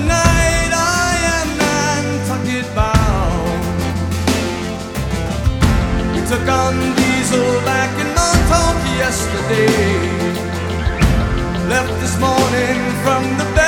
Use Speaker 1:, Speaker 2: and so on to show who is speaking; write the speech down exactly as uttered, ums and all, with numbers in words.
Speaker 1: tonight I am Nantucket bound. We took on diesel back in Montauk yesterday. Left this morning from the